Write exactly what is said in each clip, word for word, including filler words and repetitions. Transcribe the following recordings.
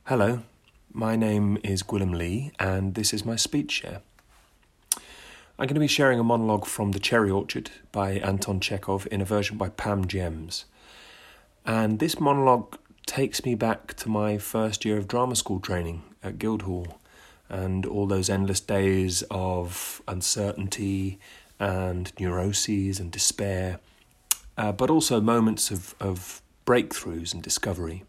Hello, my name is Gwilym Lee, and this is my speech share. I'm going to be sharing a monologue from The Cherry Orchard by Anton Chekhov in a version by Pam Gems. And this monologue takes me back to my first year of drama school training at Guildhall and all those endless days of uncertainty and neuroses and despair, uh, but also moments of, of breakthroughs and discovery.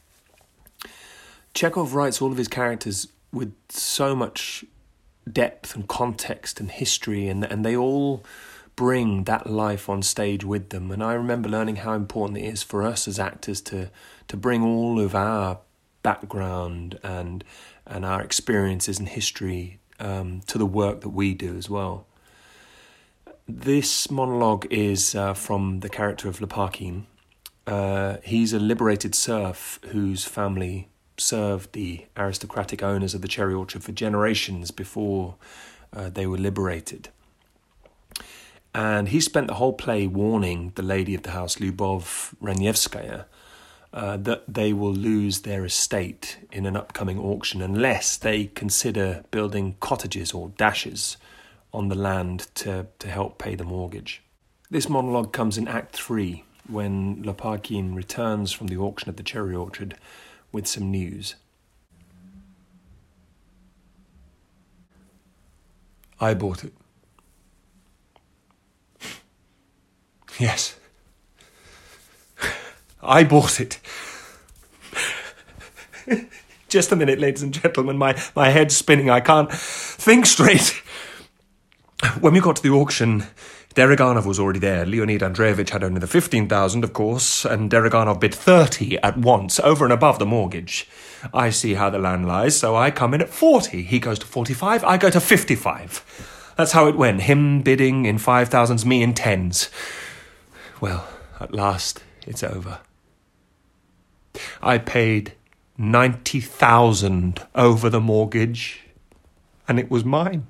Chekhov writes all of his characters with so much depth and context and history, and, and they all bring that life on stage with them. And I remember learning how important it is for us as actors to to bring all of our background and and our experiences and history um, to the work that we do as well. This monologue is uh, from the character of Lopakhin. Uh, he's a liberated serf whose family served the aristocratic owners of the Cherry Orchard for generations before uh, they were liberated. And he spent the whole play warning the lady of the house, Lyubov Ranievskaya, uh, that they will lose their estate in an upcoming auction unless they consider building cottages or dashes on the land to, to help pay the mortgage. This monologue comes in Act Three, when Lopakhin returns from the auction at the Cherry Orchard with some news. I bought it. Yes. I bought it. Just a minute, ladies and gentlemen. My, my head's spinning. I can't think straight. When we got to the auction, Deriganov was already there. Leonid Andreevich had only the fifteen thousand, of course, and Deriganov bid thirty at once, over and above the mortgage. I see how the land lies, so I come in at forty. He goes to forty-five, I go to fifty-five. That's how it went. Him bidding in five thousands, me in tens. Well, at last, it's over. I paid ninety thousand over the mortgage, and it was mine.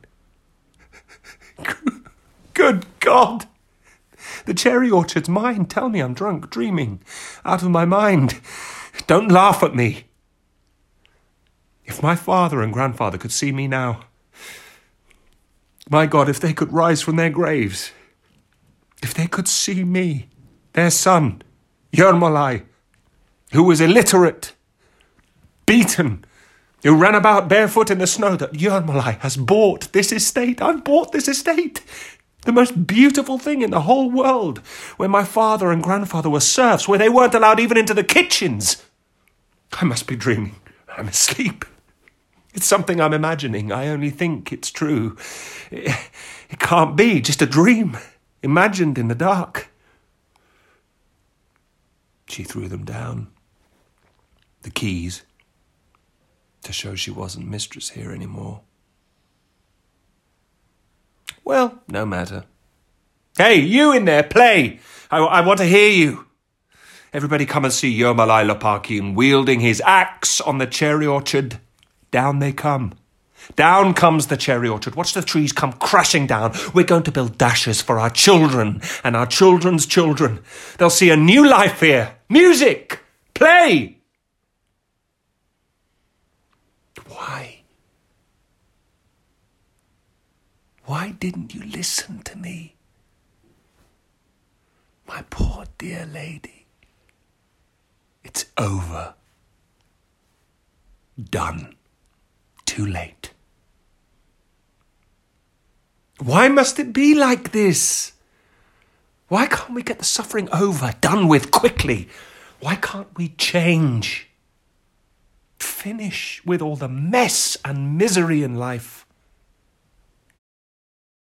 Good God! The Cherry Orchard's mine. Tell me I'm drunk, dreaming, out of my mind. Don't laugh at me. If my father and grandfather could see me now, my God, if they could rise from their graves, if they could see me, their son, Yermolai, who was illiterate, beaten, who ran about barefoot in the snow, that Yermolai has bought this estate. I've bought this estate. The most beautiful thing in the whole world, where my father and grandfather were serfs, where they weren't allowed even into the kitchens. I must be dreaming. I'm asleep. It's something I'm imagining. I only think it's true. It, it can't be just a dream, imagined in the dark. She threw them down. The keys, to show she wasn't mistress here anymore. Well, no matter. Hey, you in there, play! I, I want to hear you. Everybody come and see Yermolai Lopakhin wielding his axe on the Cherry Orchard. Down they come. Down comes the Cherry Orchard. Watch the trees come crashing down. We're going to build dashes for our children and our children's children. They'll see a new life here. Music! Play! Why? Why didn't you listen to me? My poor dear lady. It's over. Done. Too late. Why must it be like this? Why can't we get the suffering over, done with quickly? Why can't we change? Finish with all the mess and misery in life.